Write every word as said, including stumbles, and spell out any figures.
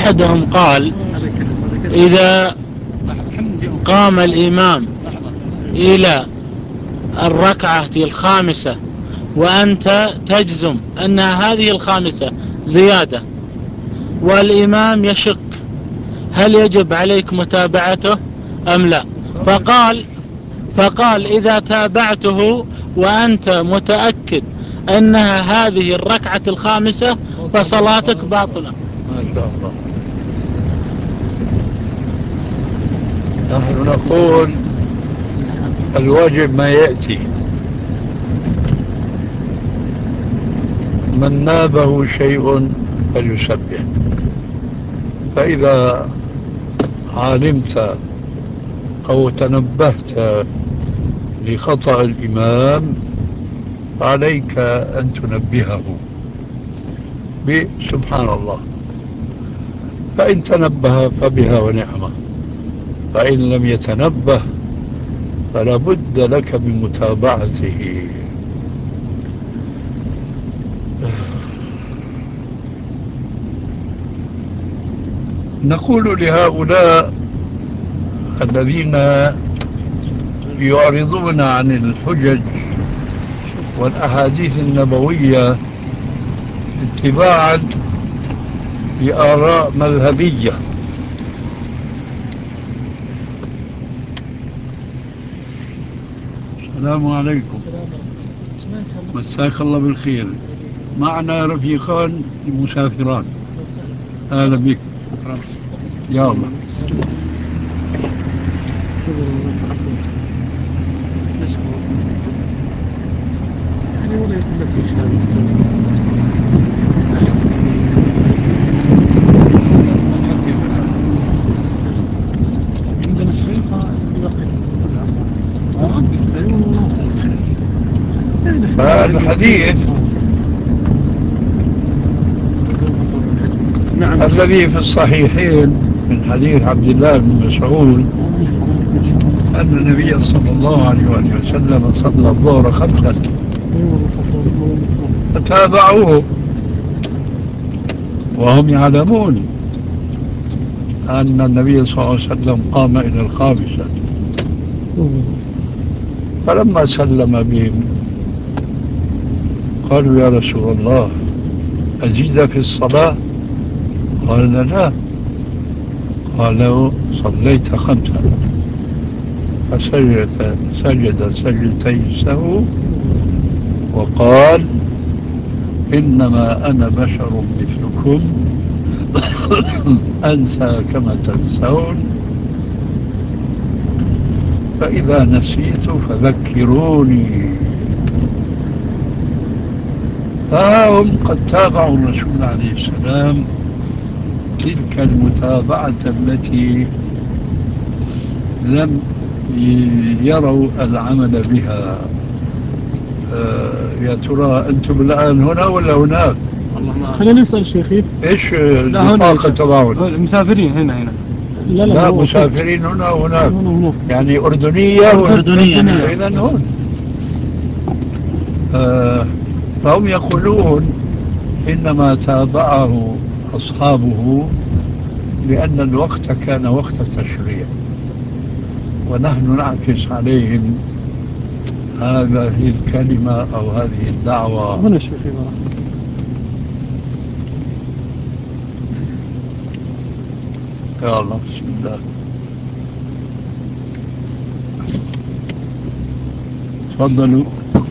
أحدهم قال إذا قام الإمام إلى الركعة الخامسة وأنت تجزم أن هذه الخامسة زيادة والإمام يشك، هل يجب عليك متابعته أم لا؟ فقال فقال إذا تابعته وأنت متأكد أنها هذه الركعة الخامسة فصلاتك باطلة. ما شاء الله. نحن نقول الواجب ما يأتي، من نابه شيء فليسبح، فإذا علمت أو تنبهت لخطأ الإمام عليك أن تنبهه بسبحان الله، فإن تنبه فبها ونعمة، فإن لم يتنبه فلا بد لك من متابعته. نقول لهؤلاء الذين يعرضون عن الحجج والأحاديث النبوية اتباعا لآراء مذهبية، السلام عليكم، مساك الله بالخير. معنا رفيقان مسافران، أهلا بك. يا الله. يعني ولا يقول لك ايش هذا. عندنا الشريطة الحديث نعم الذي في الصحيحين من حديث عبد الله بن مسعود أن النبي صلى الله عليه وسلم صلى الظهر خمسة فتابعوه وهم يعلمون أن النبي صلى الله عليه وسلم قام إلى الخامسة، فلما سلم بهم قالوا يا رسول الله أزيد في الصلاة؟ قال لا. قالوا صليت خمسة، فسجد سجد سجدتي السهو وقال إنما أنا بشر مثلكم أنسى كما تنسون، فإذا نسيت فذكروني. فهم قد تابعوا الرسول عليه السلام تلك المتابعة التي لم يروا العمل بها. آه يا ترى أنتم الآن هنا ولا هناك؟ خلينا نسأل شيخي إيش البطاقة تبعون؟ المسافرين هنا هنا لا, لا, لا مسافرين هنا وهناك، يعني أردنية أردنية. إذن هون. آه فهم يقولون إنما تابعه أصحابه لأن الوقت كان وقت التشريع، ونحن نعكس عليهم هذه الكلمة أو هذه الدعوة. هنا شيخي بقى. يا الله بسم الله. تفضلوا.